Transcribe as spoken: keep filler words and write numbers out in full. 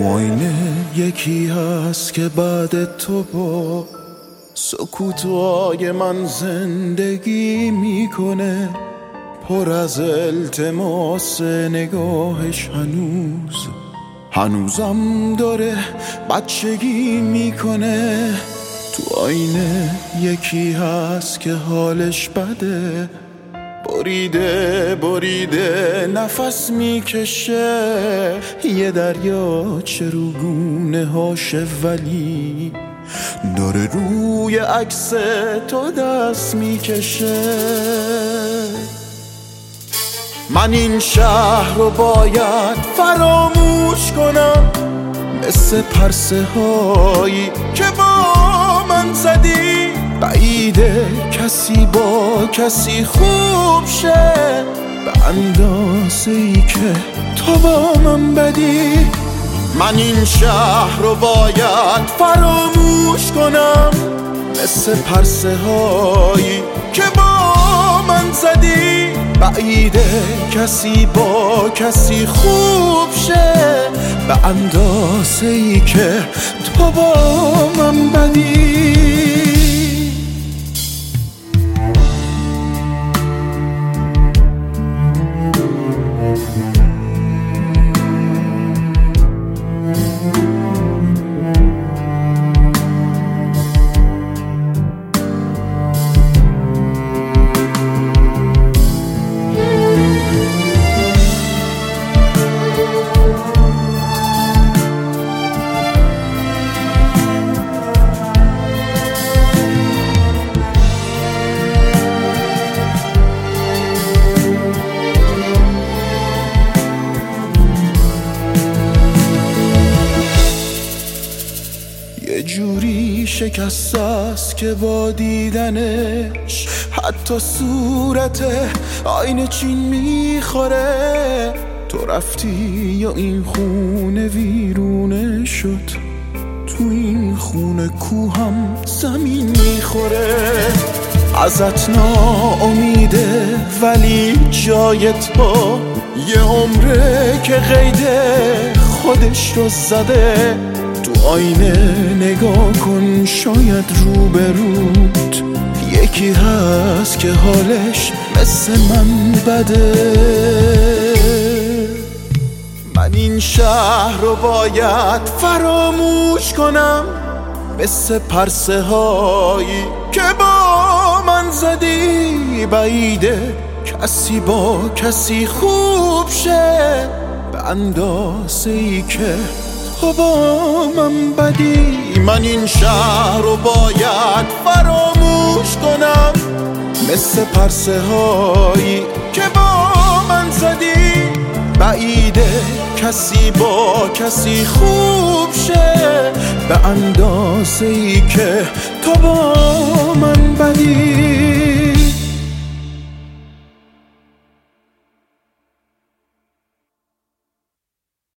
آینه یکی هست که بعد تو با سکوتای من زندگی میکنه، پر از التماس نگاهش هنوز هنوزم داره بچگی میکنه. تو آینه یکی هست که حالش بده، بریده بریده نفس میکشه، یه دریاچه رو گونه هاشه ولی داره روی عکس تو دست میکشه. من این شهر رو باید فراموش کنم، مثل پرسه هایی که با من زدی، بعیده کسی با کسی خوب شه به اندازه ای که تو با من بدی. من این شهر رو باید فراموش کنم، مثل پرسه هایی که با من زدی، بعیده کسی با کسی خوب شه به اندازه ای که تو با من بدی. یه جوری شکست است که با دیدنش حتی صورت آینه چین میخوره. تو رفتی یا این خونه ویرونه شد، تو این خونه کوهم زمین میخوره. ازت ناامیده ولی جای تو یه عمره که قیده خودش رو زده. تو آینه نگاه کن، شاید روبروت یکی هست که حالش مثل من بده. من این شهر رو باید فراموش کنم، مثل پرسه هایی که با من زدی، بعیده کسی با کسی خوب شه به اندازه ای که تو با من بدی. من این شهر رو باید فراموش کنم، مثل پرسه هایی که با من زدی، بعیده کسی با کسی خوب شه به اندازه ای که تو با من بدی.